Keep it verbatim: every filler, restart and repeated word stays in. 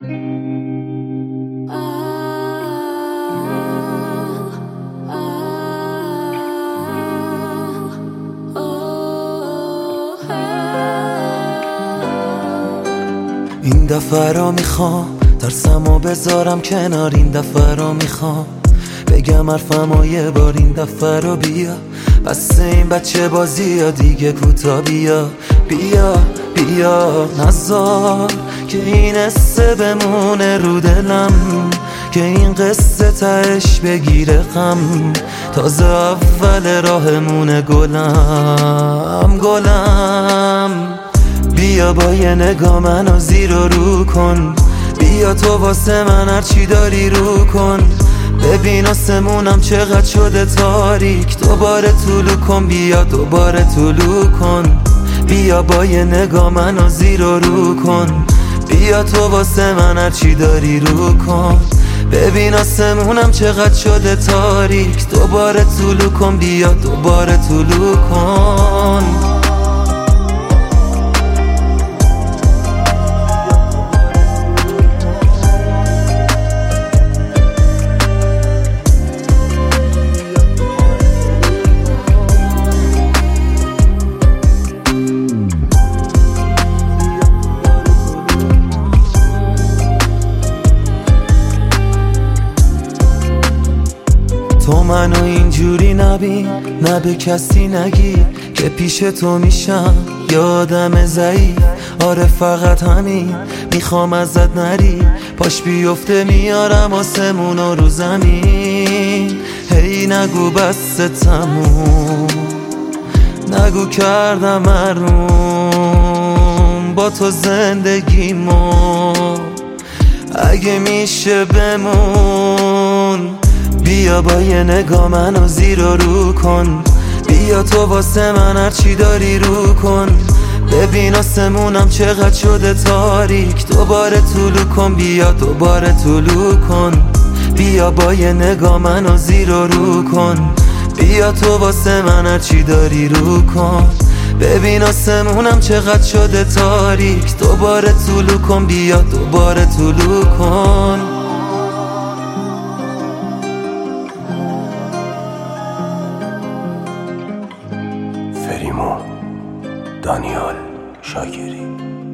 این دفعه رو میخوام ترسمو بذارم کنار، این دفعه رو میخوام بگم حرفمو یه بار، این دفعه رو بیا بس این بچه بازی ها دیگه کوتا، بیا بیا بیا نذار که این قصه بمونه رو دلم، که این قصه تهش بگیره غم، تازه اول راهمونه گلم گلم. بیا با یه نگاه منو زیر و رو کن، بیا تو واسه من هرچی داری رو کن، ببین آسمونم چقدر شده تاریک، دوباره طلوع کن بیا دوباره طلوع کن، بیا با یه نگاه منو زیر و رو کن، بیا تو واسه من هرچی داری رو کن، ببین آسمونم چقدر شده تاریک، دوباره طلوع کن بیا دوباره طلوع کن. تو منو اینجوری نبین، نه به کسی نگی که پیش تو میشم یادم ضعیف، آره فقط همین میخوام ازت نری، پاش بیفته میارم آسمونو رو زمین، هی نگو بس تموم، نگو کردم حروم با تو زندگیمو، اگه میشه بمون، بیا با یه نگاه منو زیر و رو کن، بیا تو واسه من هرچی داری رو کن، ببین آسمونم چقدر شده تاریک، دوباره طلوع کن بیا دوباره طلوع کن، بیا با یه نگاه منو زیر و رو کن، بیا تو واسه من هرچی داری رو کن، ببین آسمونم چقدر شده تاریک، دوباره طلوع کن بیا دوباره طلوع کن. فریمون دانیال شاگری.